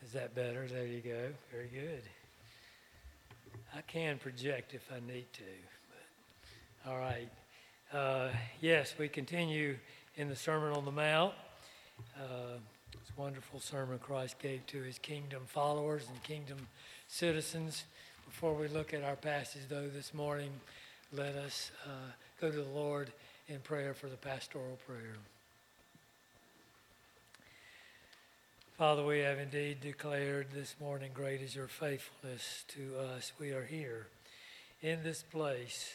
Is that better? There you go. Very good. I can project if I need to. But, all right. Yes, we continue in the Sermon on the Mount. It's a wonderful sermon Christ gave to his kingdom followers and kingdom citizens. Before we look at our passage, though, this morning, let us go to the Lord in prayer for the pastoral prayer. Father, we have indeed declared this morning, great is your faithfulness to us. We are here in this place,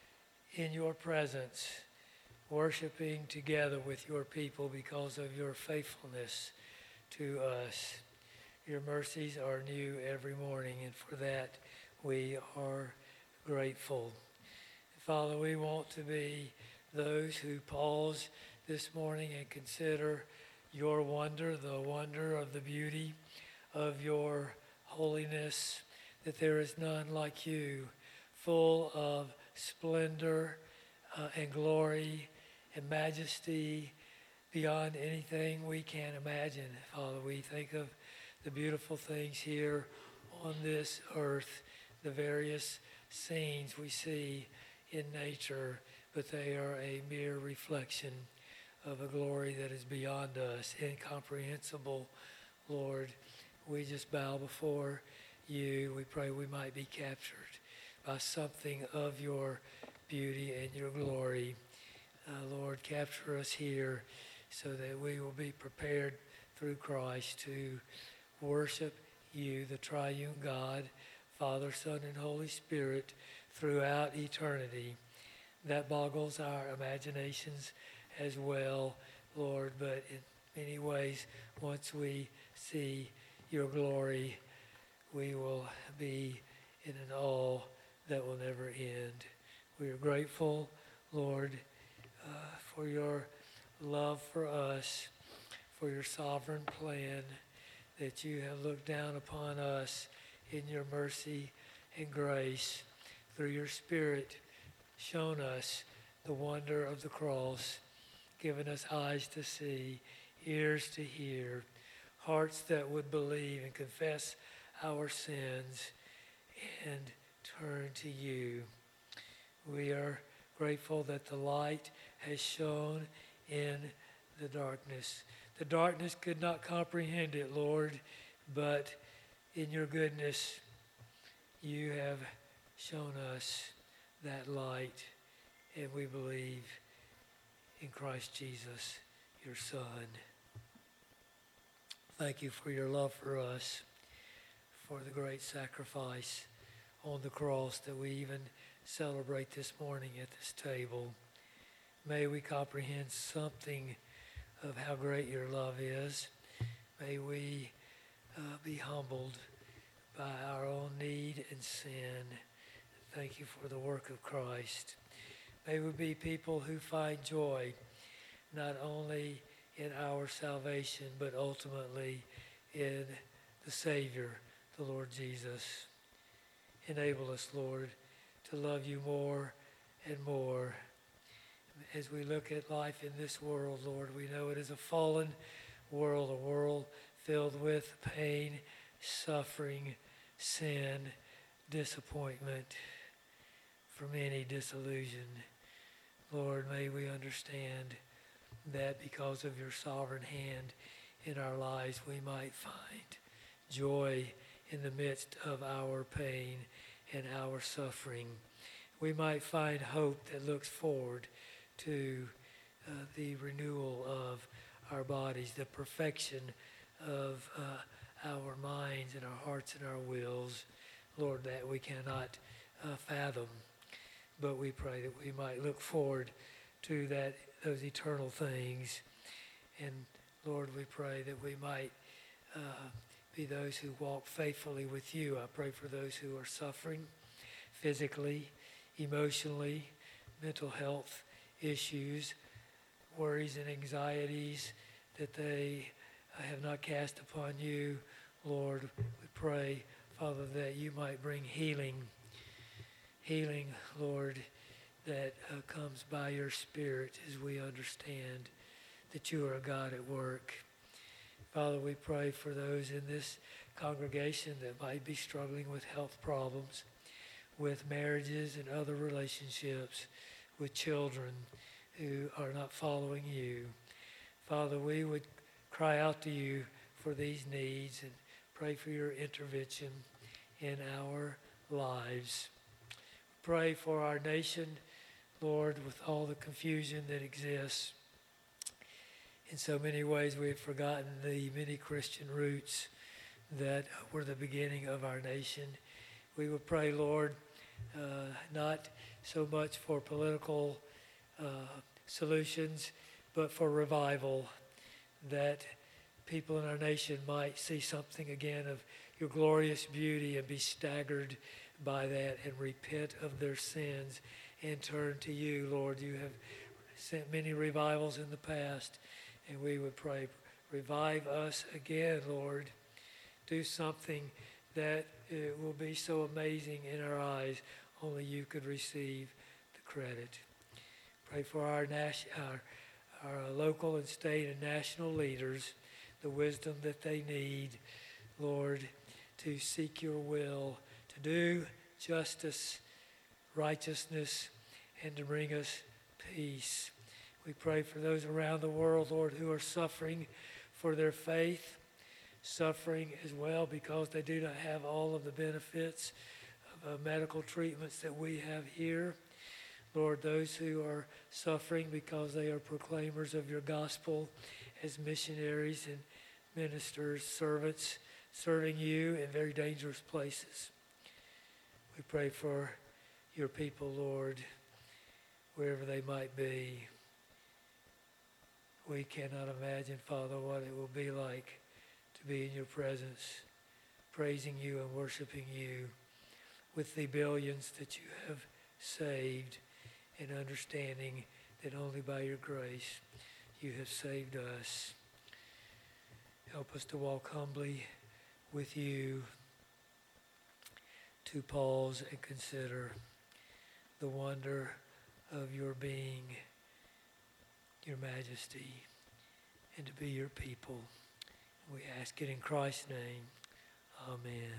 in your presence, worshiping together with your people because of your faithfulness to us. Your mercies are new every morning, and for that we are grateful. Father, we want to be those who pause this morning and consider your wonder, the wonder of the beauty of your holiness, that there is none like you, full of splendor and glory and majesty beyond anything we can imagine. Father, we think of the beautiful things here on this earth, the various scenes we see in nature, but they are a mere reflection of a glory that is beyond us, incomprehensible. Lord, we just bow before you. We pray we might be captured by something of your beauty and your glory. Lord, capture us here so that we will be prepared through Christ to worship you, the triune God, Father, Son, and Holy Spirit, throughout eternity. That boggles our imaginations as well, Lord, but in many ways, once we see your glory, we will be in an awe that will never end. We are grateful, Lord, for your love for us, for your sovereign plan, that you have looked down upon us in your mercy and grace. Through your Spirit, shown us the wonder of the cross, given us eyes to see, ears to hear, hearts that would believe and confess our sins and turn to you. We are grateful that the light has shone in the darkness. The darkness could not comprehend it, Lord, but in your goodness, you have shown us that light, and we believe in Christ Jesus, your Son. Thank you for your love for us, for the great sacrifice on the cross that we even celebrate this morning at this table. May we comprehend something of how great your love is. May we be humbled by our own need and sin. Thank you for the work of Christ. May we be people who find joy not only in our salvation, but ultimately in the Savior, the Lord Jesus. Enable us, Lord, to love you more and more. As we look at life in this world, Lord, we know it is a fallen world, a world filled with pain, suffering, sin, disappointment, for many disillusion. Lord, may we understand that because of your sovereign hand in our lives, we might find joy in the midst of our pain and our suffering. We might find hope that looks forward to the renewal of our bodies, the perfection of our minds and our hearts and our wills, Lord, that we cannot fathom. But we pray that we might look forward to those eternal things. And Lord, we pray that we might be those who walk faithfully with you. I pray for those who are suffering physically, emotionally, mental health issues, worries and anxieties that they have not cast upon you. Lord, we pray, Father, that you might bring healing, Lord, that comes by your Spirit as we understand that you are a God at work. Father, we pray for those in this congregation that might be struggling with health problems, with marriages and other relationships, with children who are not following you. Father, we would cry out to you for these needs and pray for your intervention in our lives. Pray for our nation, Lord, with all the confusion that exists. In so many ways, we have forgotten the many Christian roots that were the beginning of our nation. We would pray, Lord, not so much for political solutions, but for revival, that people in our nation might see something again of your glorious beauty and be staggered by that and repent of their sins and turn to you, Lord. You have sent many revivals in the past, and we would pray, revive us again, Lord. Do something that will be so amazing in our eyes, only you could receive the credit. Pray for our local and state and national leaders, the wisdom that they need, Lord, to seek your will, to do justice, righteousness, and to bring us peace. We pray for those around the world, Lord, who are suffering for their faith, suffering as well because they do not have all of the benefits of medical treatments that we have here. Lord, those who are suffering because they are proclaimers of your gospel as missionaries and ministers, servants, serving you in very dangerous places. We pray for your people, Lord, wherever they might be. We cannot imagine, Father, what it will be like to be in your presence, praising you and worshiping you with the billions that you have saved, and understanding that only by your grace you have saved us. Help us to walk humbly with you, to pause and consider the wonder of your being, your majesty, and to be your people. We ask it in Christ's name. Amen.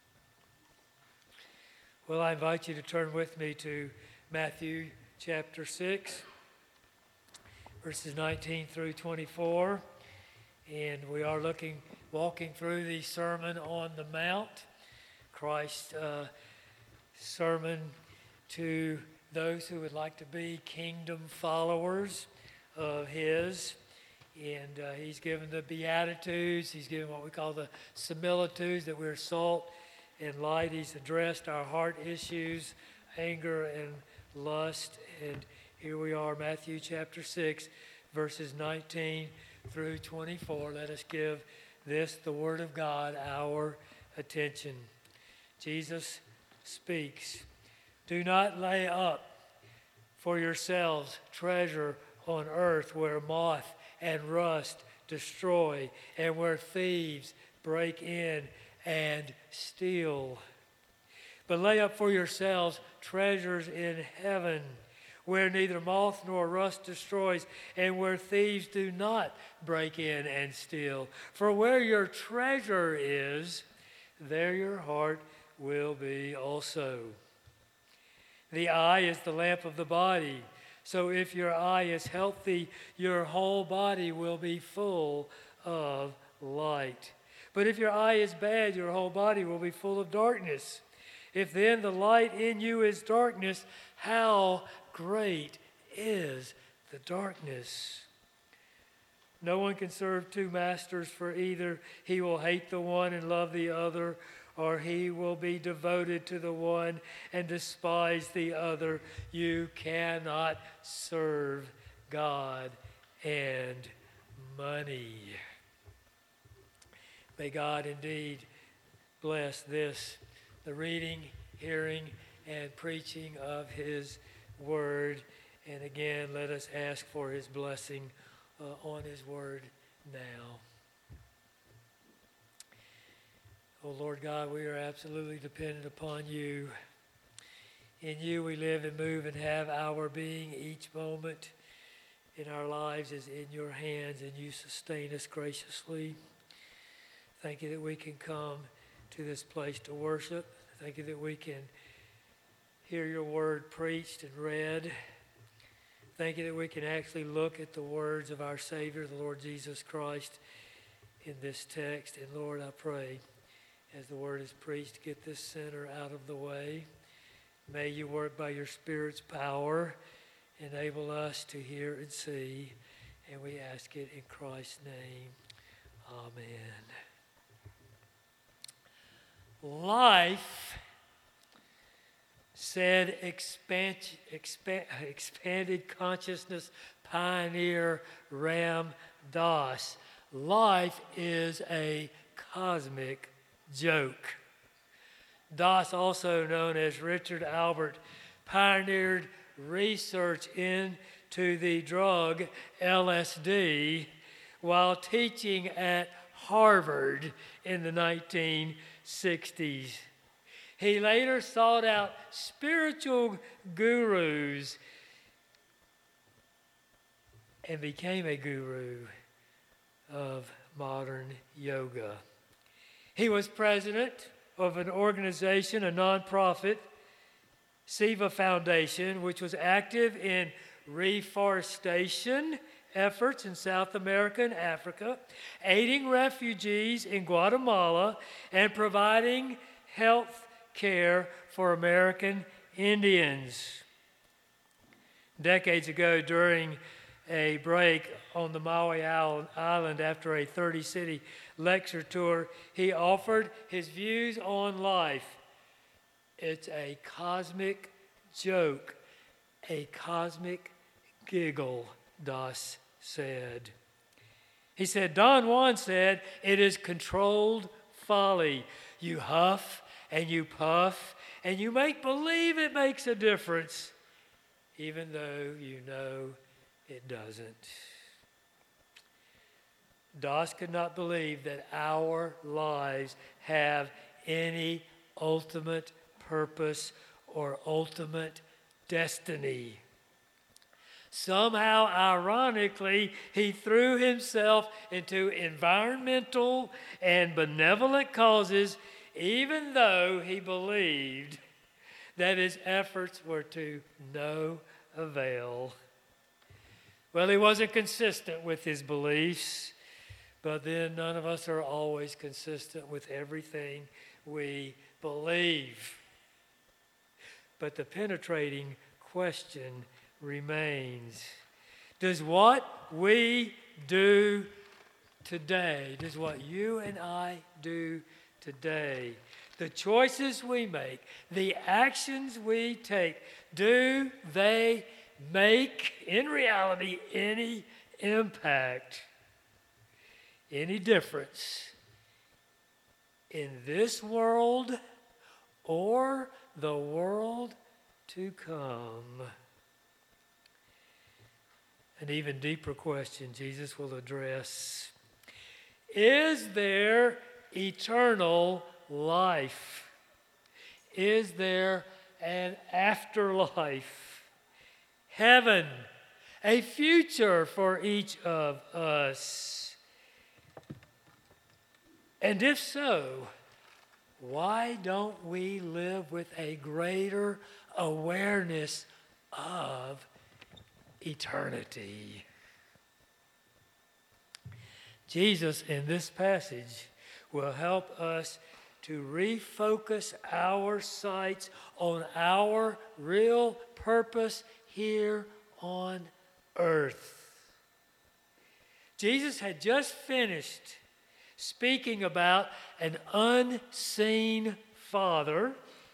Well, I invite you to turn with me to Matthew chapter 6, verses 19 through 24. And we are walking through the Sermon on the Mount, Christ's sermon to those who would like to be kingdom followers of his. And he's given the Beatitudes. He's given what we call the similitudes, that we're salt and light. He's addressed our heart issues, anger and lust. And here we are, Matthew chapter 6, verses 19 through 24. Let us give this, the Word of God, our attention. Jesus speaks. Do not lay up for yourselves treasure on earth where moth and rust destroy and where thieves break in and steal. But lay up for yourselves treasures in heaven, where neither moth nor rust destroys, and where thieves do not break in and steal. For where your treasure is, there your heart will be also. The eye is the lamp of the body. So if your eye is healthy, your whole body will be full of light. But if your eye is bad, your whole body will be full of darkness. If then the light in you is darkness, how great is the darkness? No one can serve two masters, for either he will hate the one and love the other, or he will be devoted to the one and despise the other. You cannot serve God and money. May God indeed bless this, the reading, hearing, and preaching of his word. And again, let us ask for his blessing on his word now. Oh Lord God, we are absolutely dependent upon you. In you we live and move and have our being. Each moment in our lives is in your hands, and you sustain us graciously. Thank you that we can come to this place to worship. Thank you that we can hear your word preached and read. Thank you that we can actually look at the words of our Savior, the Lord Jesus Christ, in this text. And Lord, I pray, as the word is preached, get this sinner out of the way. May you work by your Spirit's power, enable us to hear and see. And we ask it in Christ's name. Amen. Life, said expanded consciousness pioneer Ram Dass, life is a cosmic joke. Dass, also known as Richard Albert, pioneered research into the drug LSD while teaching at Harvard in the 1960s. He later sought out spiritual gurus and became a guru of modern yoga. He was president of an organization, a nonprofit, Siva Foundation, which was active in reforestation efforts in South America and Africa, aiding refugees in Guatemala, and providing health care for American Indians. Decades ago, during a break on the Maui Island after a 30-city lecture tour, he offered his views on life. It's a cosmic joke, a cosmic giggle, Dass said. He said, Don Juan said, it is controlled folly. You huff and you puff and you make believe it makes a difference, even though you know it doesn't. Dass could not believe that our lives have any ultimate purpose or ultimate destiny. Somehow, ironically, he threw himself into environmental and benevolent causes, even though he believed that his efforts were to no avail. Well, he wasn't consistent with his beliefs, but then none of us are always consistent with everything we believe. But the penetrating question remains. Does what we do today, does what you and I do today, the choices we make, the actions we take, do they make, in reality, any impact, any difference in this world or the world to come? An even deeper question Jesus will address. Is there eternal life? Is there an afterlife? Heaven, a future for each of us? And if so, why don't we live with a greater awareness of eternity? Jesus, in this passage, will help us to refocus our sights on our real purpose here on earth. Jesus had just finished speaking about an unseen Father.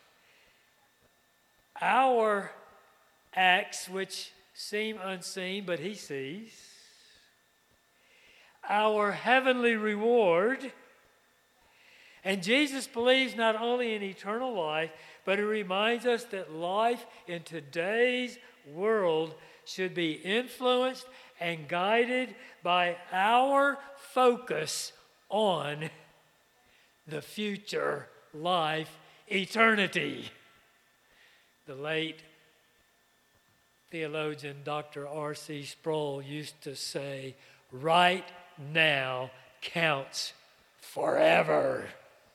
Our acts, which seem unseen, but he sees. Our heavenly reward. And Jesus believes not only in eternal life, but he reminds us that life in today's world should be influenced and guided by our focus on the future life, eternity. The late theologian Dr. R.C. Sproul used to say, right now counts forever.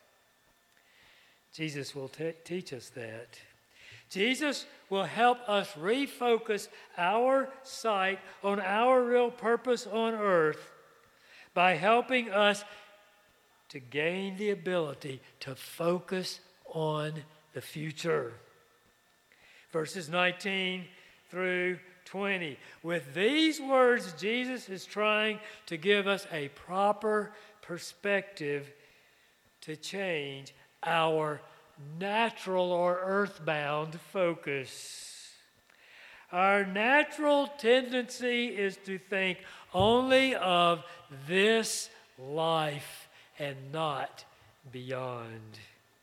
Jesus will teach us that. Jesus will help us refocus our sight on our real purpose on earth by helping us to gain the ability to focus on the future. Verses 19 through 20. With these words, Jesus is trying to give us a proper perspective to change our natural or earthbound focus. Our natural tendency is to think only of this life and not beyond.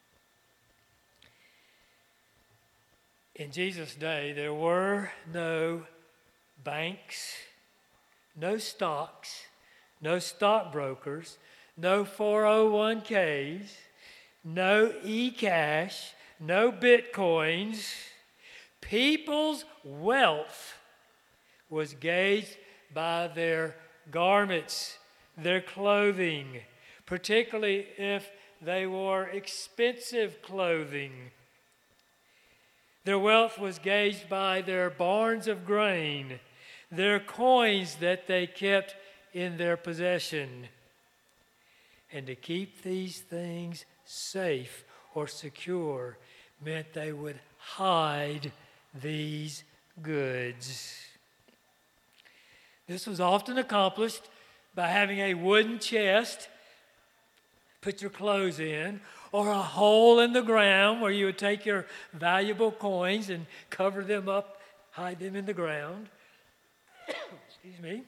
In Jesus' day, there were no banks, no stocks, no stockbrokers, no 401ks, no e-cash, no bitcoins. People's wealth was gauged by their garments, their clothing, particularly if they wore expensive clothing. Their wealth was gauged by their barns of grain, their coins that they kept in their possession. And to keep these things safe or secure meant they would hide these goods. This was often accomplished by having a wooden chest, put your clothes in, or a hole in the ground where you would take your valuable coins and cover them up, hide them in the ground. Excuse me.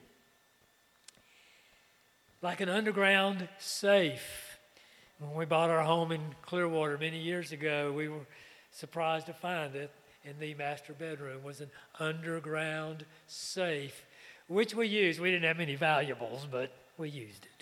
Like an underground safe. When we bought our home in Clearwater many years ago, we were surprised to find that in the master bedroom was an underground safe, which we used. We didn't have many valuables, but we used it.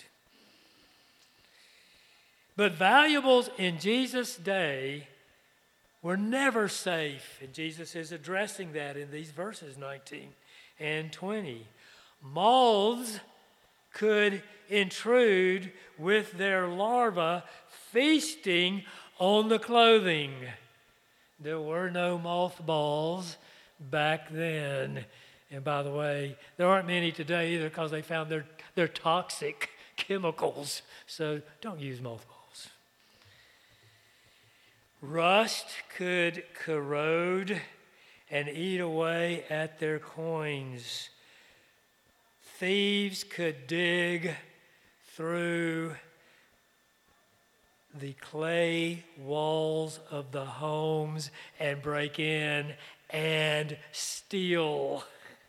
But valuables in Jesus' day were never safe, and Jesus is addressing that in these verses 19 and 20. Moths could intrude with their larvae feasting on the clothing. There were no mothballs back then. And by the way, there aren't many today either because they found they're toxic chemicals. So don't use mothballs. Rust could corrode and eat away at their coins. Thieves could dig through the clay walls of the homes and break in and steal.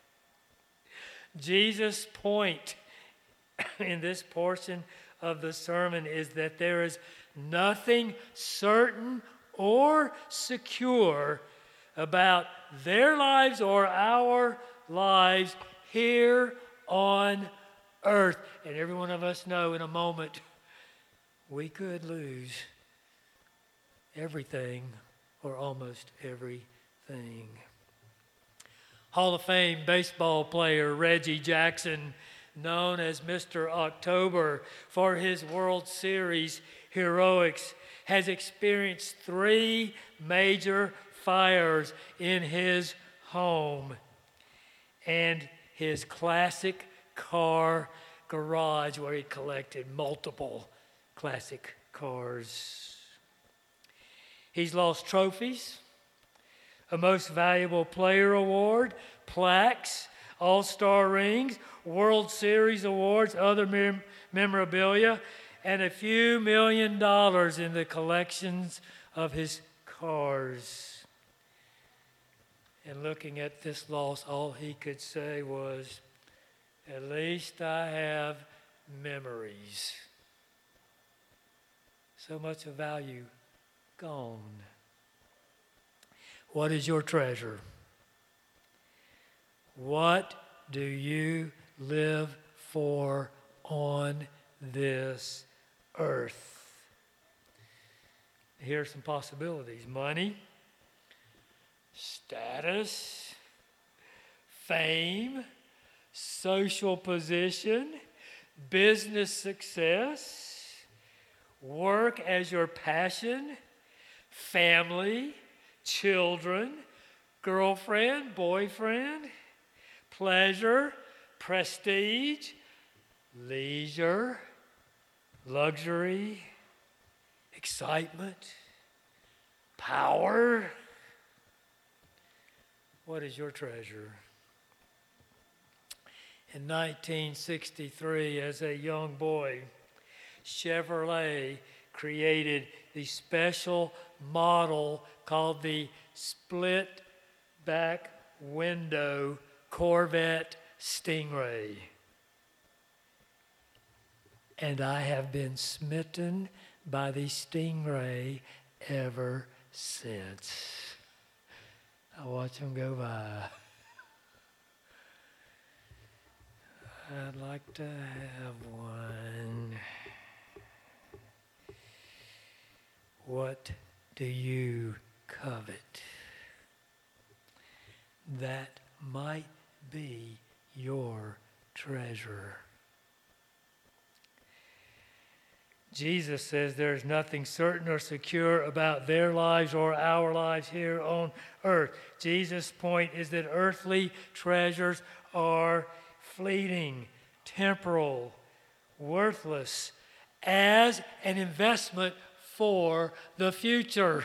Jesus' point in this portion of the sermon is that there is nothing certain or secure about their lives or our lives here on earth. And every one of us know in a moment we could lose everything or almost everything. Hall of Fame baseball player Reggie Jackson, known as Mr. October for his World Series heroics, has experienced 3 major fires in his home and his classic car garage where he collected multiple classic cars. He's lost trophies, a Most Valuable Player award, plaques, All-Star rings, World Series awards, other memorabilia, and a few $1 million in the collections of his cars. And looking at this loss, all he could say was, at least I have memories. So much of value gone. What is your treasure? What do you live for on this earth? Here are some possibilities. Money, status, fame, social position, business success, work as your passion, family, children, girlfriend, boyfriend, pleasure, prestige, leisure, luxury, excitement, power. What is your treasure? In 1963, as a young boy, Chevrolet created the special model called the split back window Corvette Stingray. And I have been smitten by the Stingray ever since. I watch them go by. I'd like to have one. What do you covet? That might be your treasure. Jesus says there is nothing certain or secure about their lives or our lives here on earth. Jesus' point is that earthly treasures are fleeting, temporal, worthless, as an investment for the future.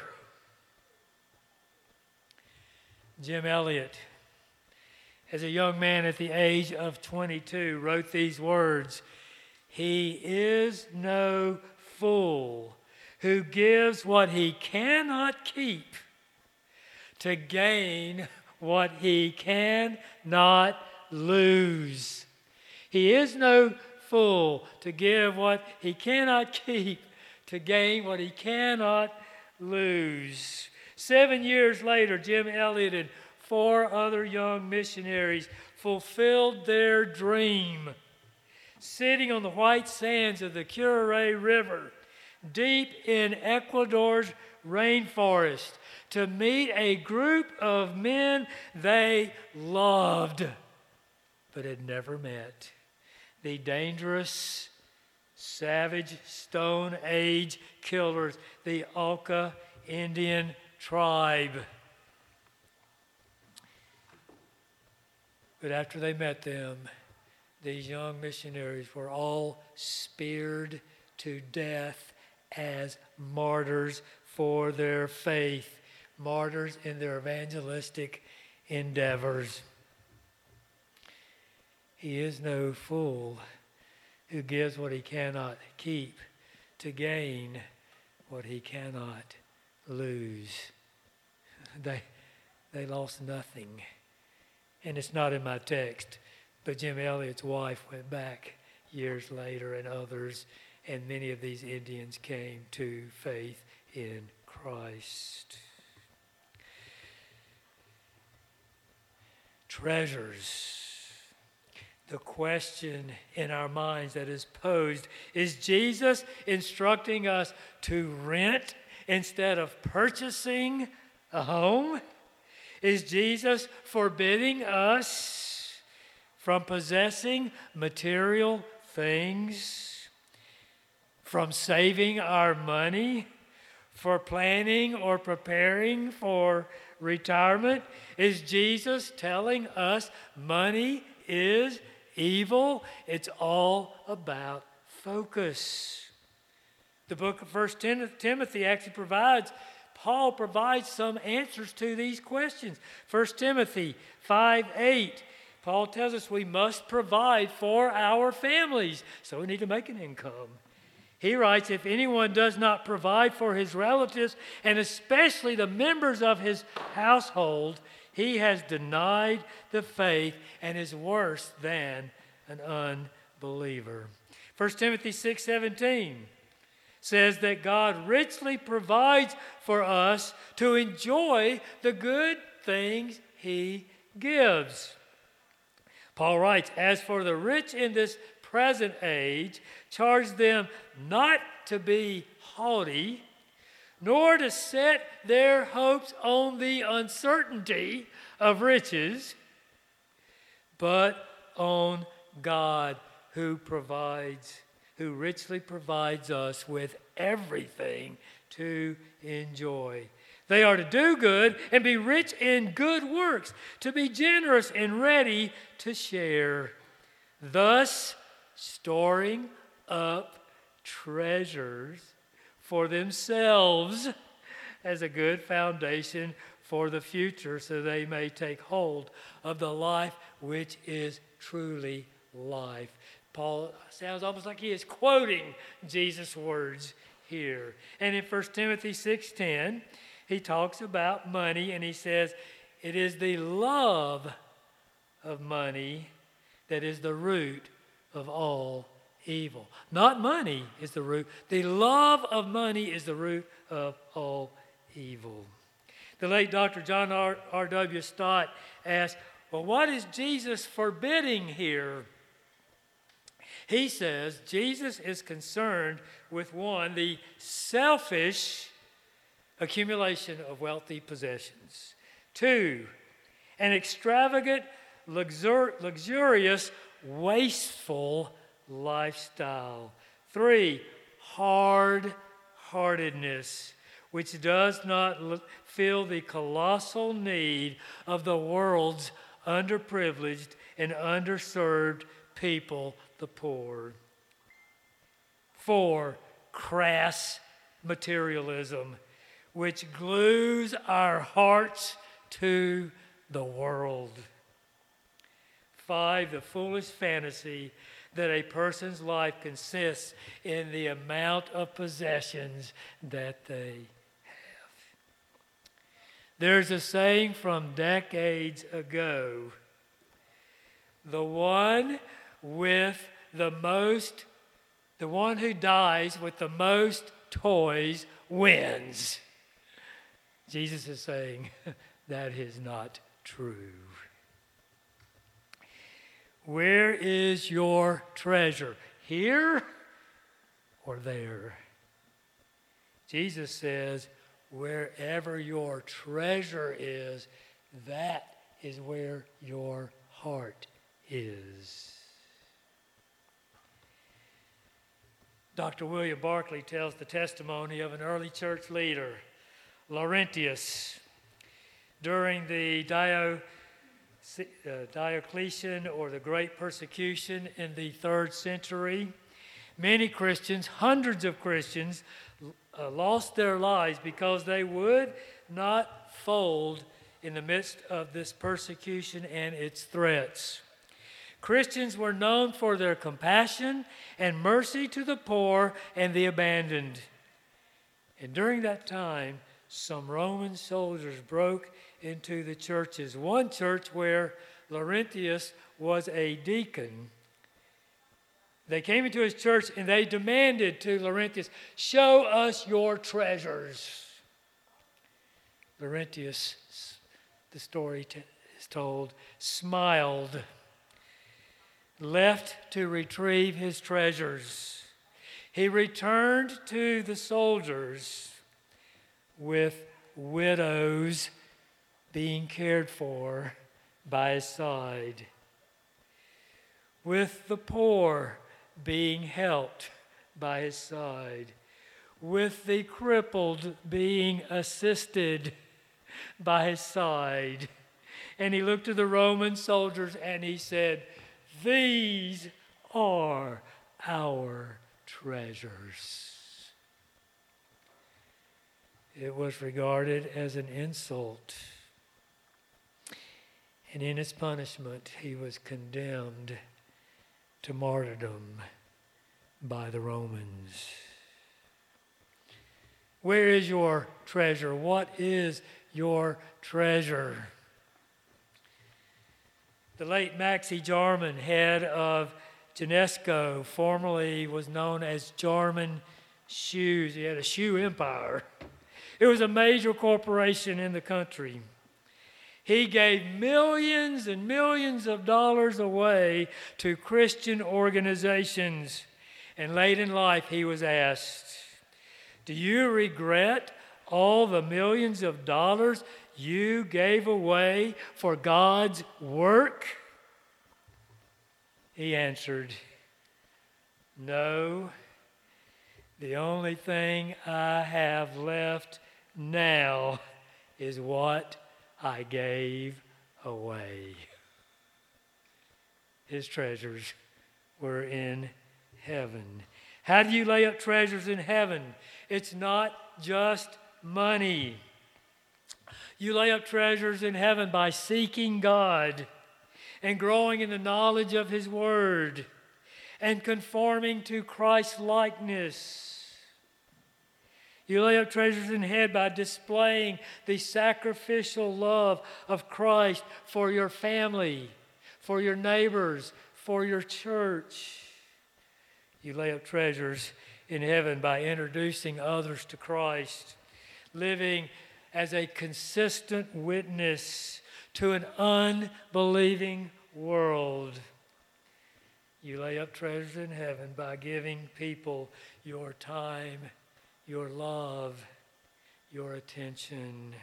Jim Elliot, as a young man at the age of 22, wrote these words: "He is no fool who gives what he cannot keep to gain what he cannot lose." He is no fool to give what he cannot keep to gain what he cannot lose. 7 years later, Jim Elliot and 4 other young missionaries fulfilled their dream, sitting on the white sands of the Curaray River, deep in Ecuador's rainforest, to meet a group of men they loved but had never met. The dangerous, savage Stone Age killers, the Auca Indian tribe. But after they met them, these young missionaries were all speared to death as martyrs for their faith, martyrs in their evangelistic endeavors. He is no fool who gives what he cannot keep to gain what he cannot lose. They lost nothing. And it's not in my text, but Jim Elliot's wife went back years later, and others, and many of these Indians came to faith in Christ. Treasures. The question in our minds that is posed: is Jesus instructing us to rent instead of purchasing a home? Is Jesus forbidding us from possessing material things, from saving our money, for planning or preparing for retirement? Is Jesus telling us money is evil? It's all about focus. The book of 1 Timothy actually Paul provides some answers to these questions. 1 Timothy 5:8, Paul tells us we must provide for our families, so we need to make an income. He writes, if anyone does not provide for his relatives, and especially the members of his household, he has denied the faith and is worse than an unbeliever. 1 Timothy 6:17 says that God richly provides for us to enjoy the good things he gives. Paul writes, as for the rich in this present age, charge them not to be haughty, nor to set their hopes on the uncertainty of riches, but on God who provides who richly provides us with everything to enjoy. They are to do good and be rich in good works, to be generous and ready to share, thus storing up treasures for themselves as a good foundation for the future, so they may take hold of the life which is truly life. Paul sounds almost like he is quoting Jesus' words here. And in 1 Timothy 6:10, he talks about money, and he says, it is the love of money that is the root of all evil. Not money is the root. The love of money is the root of all evil. The late Dr. John R.W. Stott asked, well, what is Jesus forbidding here? He says Jesus is concerned with, one, the selfish accumulation of wealthy possessions. Two, an extravagant, luxurious, wasteful lifestyle. Three, hard-heartedness, which does not fill the colossal need of the world's underprivileged and underserved people, the poor. Four, crass materialism, which glues our hearts to the world. Five, the foolish fantasy that a person's life consists in the amount of possessions that they have. There's a saying from decades ago, the one who dies with the most toys wins. Jesus is saying that is not true. Where is your treasure? Here or there? Jesus says, wherever your treasure is, that is where your heart is. Dr. William Barclay tells the testimony of an early church leader, Laurentius. During the Diocletian, or the Great Persecution in the 3rd century, many Christians, hundreds of Christians, lost their lives because they would not fold in the midst of this persecution and its threats. Christians were known for their compassion and mercy to the poor and the abandoned. And during that time, some Roman soldiers broke into the churches. One church where Laurentius was a deacon. They came into his church and they demanded to Laurentius, show us your treasures. Laurentius, the story is told, smiled, left to retrieve his treasures. He returned to the soldiers with widows being cared for by his side, with the poor being helped by his side, with the crippled being assisted by his side. And he looked to the Roman soldiers and he said, these are our treasures. It was regarded as an insult. And in his punishment, he was condemned to martyrdom by the Romans. Where is your treasure? What is your treasure? The late Maxie Jarman, head of Genesco, formerly was known as Jarman Shoes. He had a shoe empire. It was a major corporation in the country. He gave millions and millions of dollars away to Christian organizations. And late in life, he was asked, do you regret all the millions of dollars you gave away for God's work? He answered, No, the only thing I have left now is what I gave away. His treasures were in heaven. How do you lay up treasures in heaven? It's not just money. You lay up treasures in heaven by seeking God and growing in the knowledge of His Word and conforming to Christ's likeness. You lay up treasures in heaven by displaying the sacrificial love of Christ for your family, for your neighbors, for your church. You lay up treasures in heaven by introducing others to Christ, living as a consistent witness to an unbelieving world. You lay up treasures in heaven by giving people your time, your love, your attention.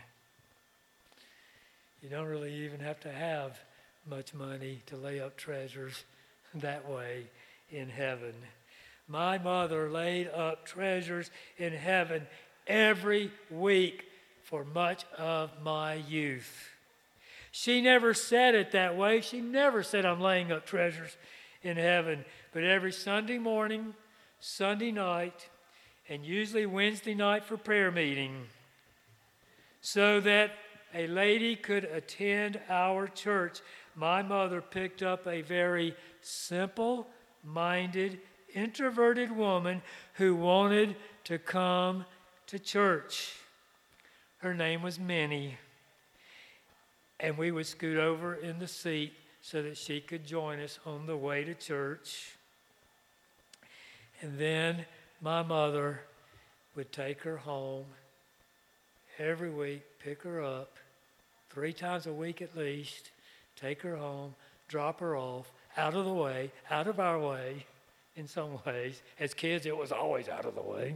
You don't really even have to have much money to lay up treasures that way in heaven. My mother laid up treasures in heaven every week for much of my youth. She never said it that way. She never said, I'm laying up treasures in heaven. But every Sunday morning, Sunday night, and usually Wednesday night for prayer meeting, so that a lady could attend our church, my mother picked up a very simple-minded, introverted woman who wanted to come to church. Her name was Minnie. And we would scoot over in the seat so that she could join us on the way to church. And then my mother would take her home every week, pick her up 3 times a week at least, take her home, drop her off, out of the way, out of our way in some ways. As kids, it was always out of the way.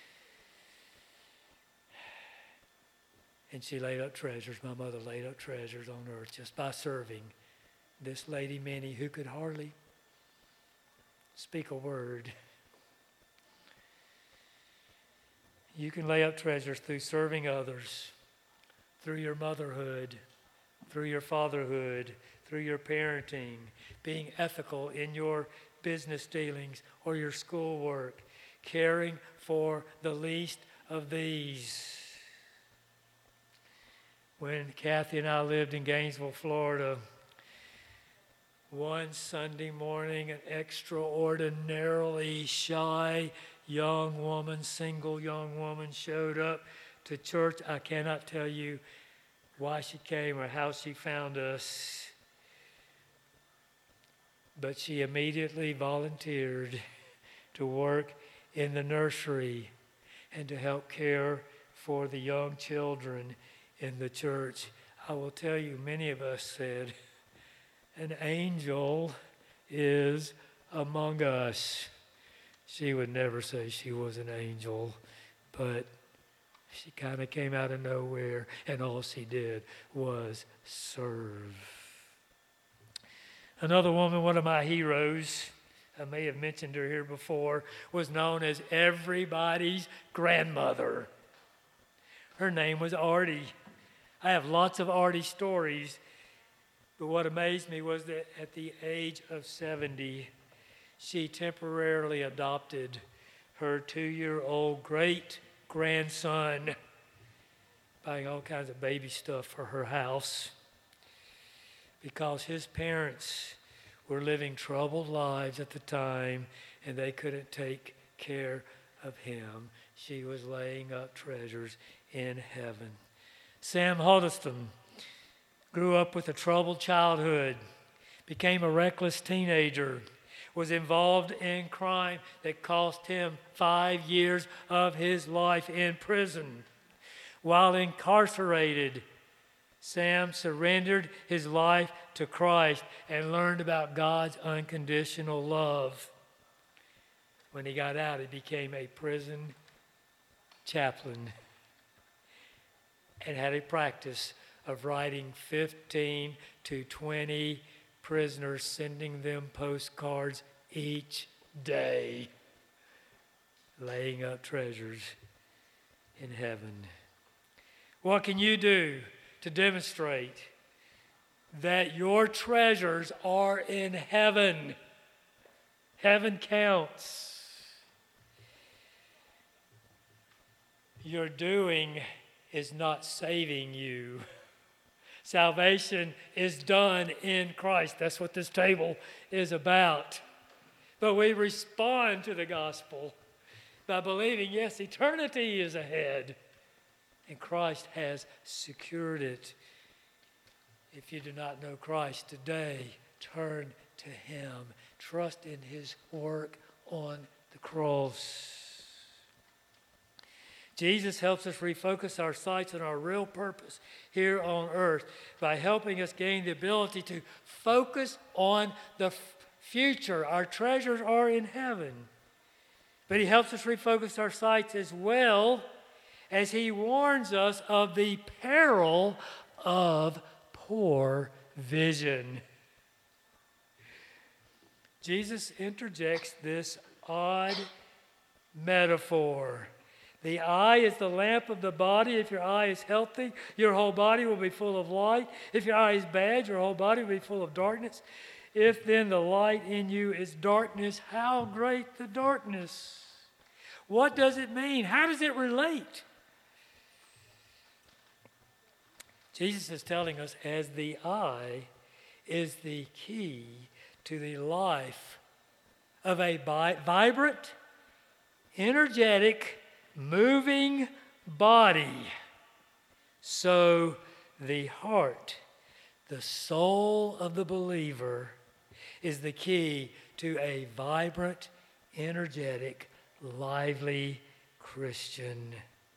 And she laid up treasures. My mother laid up treasures on earth just by serving this lady Minnie, who could hardly speak a word. You can lay up treasures through serving others, through your motherhood, through your fatherhood, through your parenting, being ethical in your business dealings or your schoolwork, caring for the least of these. When Kathy and I lived in Gainesville, Florida, one Sunday morning, an extraordinarily shy young woman, single young woman, showed up to church. I cannot tell you why she came or how she found us, but she immediately volunteered to work in the nursery and to help care for the young children in the church. I will tell you, many of us said, an angel is among us. She would never say she was an angel, but she kind of came out of nowhere, and all she did was serve. Another woman, one of my heroes, I may have mentioned her here before, was known as everybody's grandmother. Her name was Artie. I have lots of Artie stories, but what amazed me was that at the age of 70, she temporarily adopted her 2-year-old great-grandson, buying all kinds of baby stuff for her house, because his parents were living troubled lives at the time and they couldn't take care of him. She was laying up treasures in heaven. Sam Huddleston grew up with a troubled childhood, became a reckless teenager, was involved in crime that cost him 5 years of his life in prison. While incarcerated, Sam surrendered his life to Christ and learned about God's unconditional love. When he got out, he became a prison chaplain and had a practice of writing 15 to 20 prisoners, sending them postcards each day, laying up treasures in heaven. What can you do to demonstrate that your treasures are in heaven? Heaven counts. Your doing is not saving you. Salvation is done in Christ. That's what this table is about. But we respond to the gospel by believing, yes, eternity is ahead, and Christ has secured it. If you do not know Christ today, turn to Him. Trust in His work on the cross. Jesus helps us refocus our sights on our real purpose here on earth by helping us gain the ability to focus on the future. Our treasures are in heaven. But He helps us refocus our sights as well as He warns us of the peril of poor vision. Jesus interjects this odd metaphor. The eye is the lamp of the body. If your eye is healthy, your whole body will be full of light. If your eye is bad, your whole body will be full of darkness. If then the light in you is darkness, how great the darkness? What does it mean? How does it relate? Jesus is telling us as the eye is the key to the life of a vibrant, energetic, moving body, so the heart, the soul of the believer, is the key to a vibrant, energetic, lively Christian.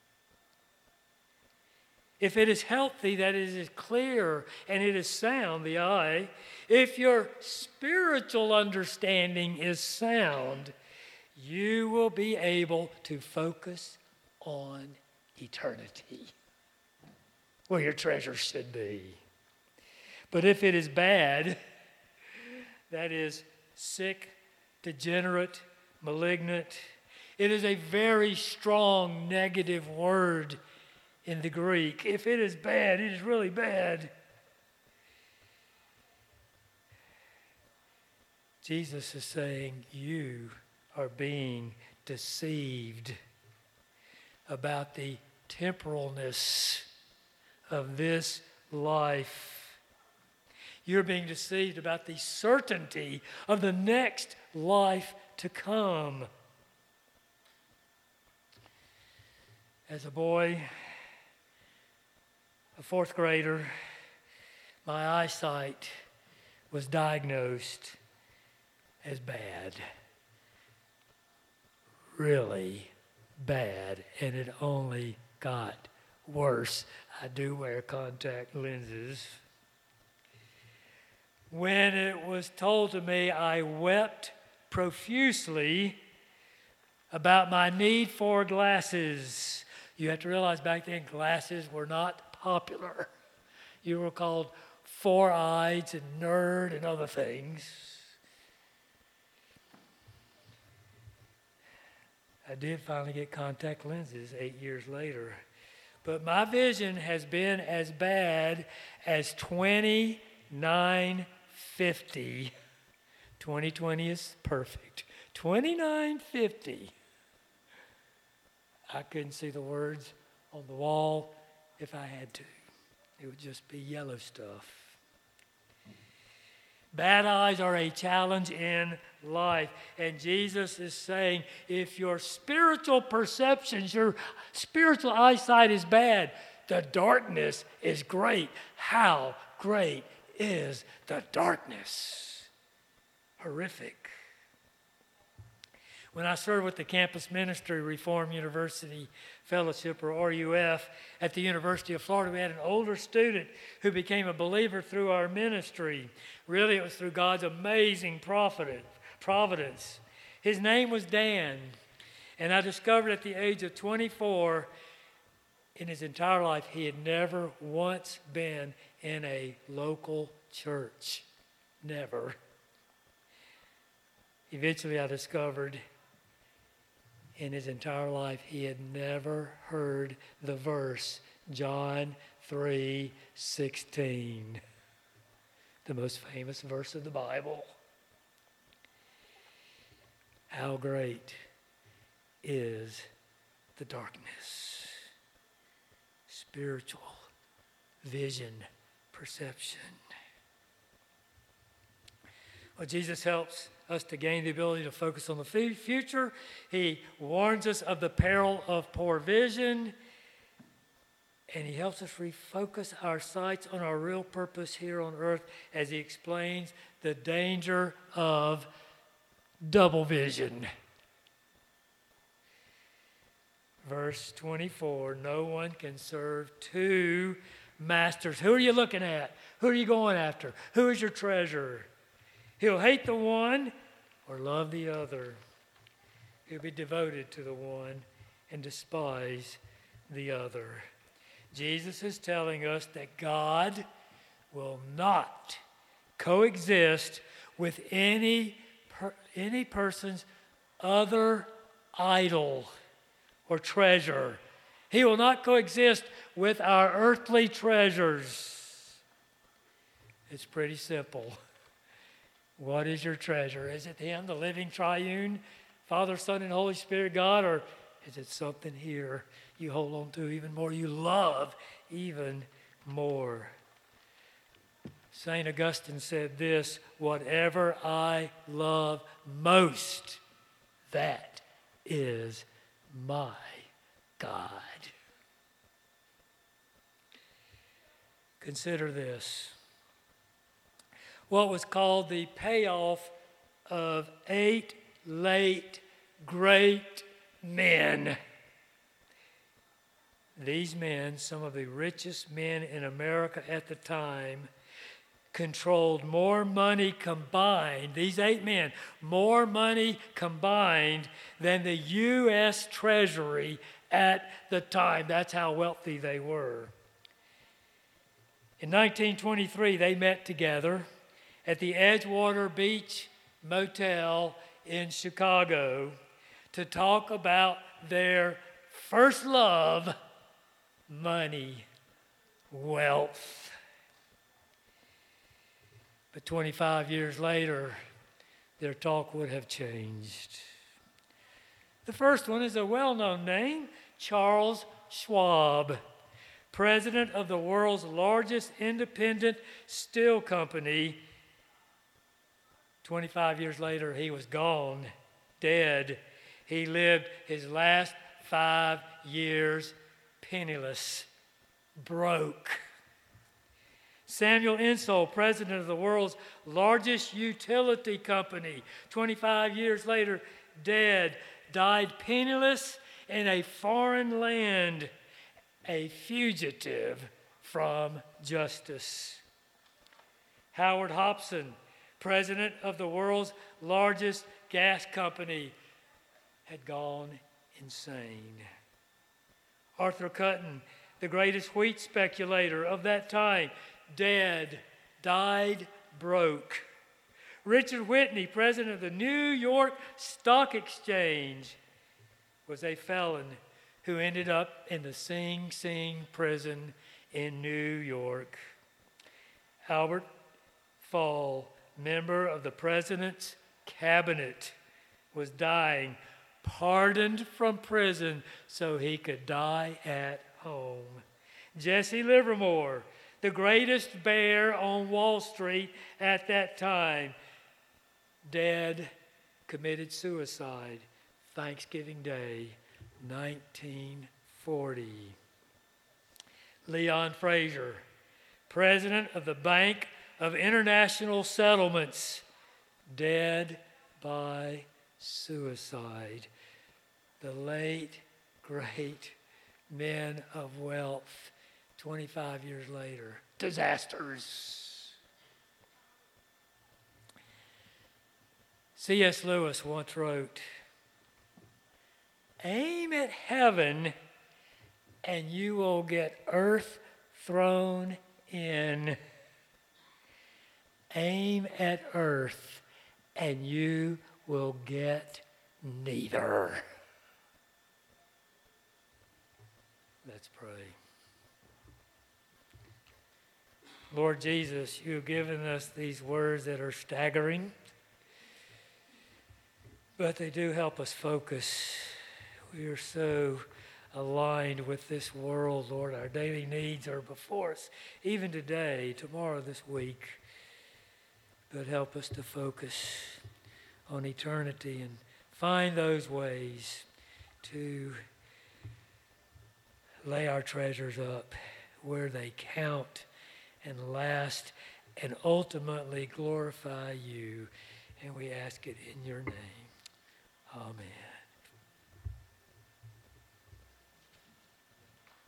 If it is healthy, that it is clear and it is sound, the eye. If your spiritual understanding is sound, you will be able to focus on eternity, where your treasure should be. But if it is bad, that is sick, degenerate, malignant, it is a very strong negative word in the Greek. If it is bad, it is really bad. Jesus is saying you are being deceived about the temporalness of this life. You're being deceived about the certainty of the next life to come. As a boy, a fourth grader, my eyesight was diagnosed as bad. Really bad, and it only got worse. I do wear contact lenses. When it was told to me, I wept profusely about my need for glasses. You have to realize back then glasses were not popular. You were called four-eyed and nerd and other things. I did finally get contact lenses 8 years later. But my vision has been as bad as 2950. 2020 is perfect. 2950. I couldn't see the words on the wall if I had to. It would just be yellow stuff. Bad eyes are a challenge in life. And Jesus is saying, if your spiritual perceptions, your spiritual eyesight is bad, the darkness is great. How great is the darkness? Horrific. When I served with the campus ministry, Reformed University Fellowship, or RUF, at the University of Florida, we had an older student who became a believer through our ministry. Really, it was through God's amazing providence. His name was Dan, and I discovered at the age of 24, in his entire life, he had never once been in a local church. Never. Eventually I discovered in his entire life he had never heard the verse John 3:16, the most famous verse of the Bible. How great is the darkness. Spiritual vision, perception. Well, Jesus helps us to gain the ability to focus on the future. He warns us of the peril of poor vision. And he helps us refocus our sights on our real purpose here on earth as he explains the danger of double vision. Verse 24, no one can serve two masters. Who are you looking at? Who are you going after? Who is your treasure? He'll hate the one or love the other. He'll be devoted to the one and despise the other. Jesus is telling us that God will not coexist with any person's other idol or treasure. He will not coexist with our earthly treasures. It's pretty simple. What is your treasure? Is it Him, the living triune, Father, Son, and Holy Spirit God, or is it something here you hold on to even more, you love even more? St. Augustine said this, whatever I love most, that is my God. Consider this. What was called the payoff of 8 late great men. These men, some of the richest men in America at the time, controlled more money combined, these 8 men, more money combined than the U.S. Treasury at the time. That's how wealthy they were. In 1923, they met together at the Edgewater Beach Motel in Chicago to talk about their first love, money, wealth. But 25 years later, their talk would have changed. The first one is a well-known name, Charles Schwab, president of the world's largest independent steel company. 25 years later, he was gone, dead. He lived his last 5 years penniless, broke. Samuel Insull, president of the world's largest utility company, 25 years later, dead, died penniless in a foreign land, a fugitive from justice. Howard Hobson, president of the world's largest gas company, had gone insane. Arthur Cutten, the greatest wheat speculator of that time, dead, died broke. Richard Whitney, president of the New York Stock Exchange, was a felon who ended up in the Sing Sing prison in New York. Albert Fall, member of the president's cabinet, was dying, pardoned from prison so he could die at home. Jesse Livermore, the greatest bear on Wall Street at that time, dead, committed suicide, Thanksgiving Day, 1940. Leon Fraser, president of the Bank of International Settlements, dead by suicide. The late, great men of wealth, 25 years later, disasters. C.S. Lewis once wrote, aim at heaven and you will get earth thrown in. Aim at earth and you will get neither. Let's pray. Lord Jesus, you have given us these words that are staggering, but they do help us focus. We are so aligned with this world, Lord. Our daily needs are before us, even today, tomorrow, this week. But help us to focus on eternity and find those ways to lay our treasures up where they count and last and ultimately glorify you. And we ask it in your name. Amen.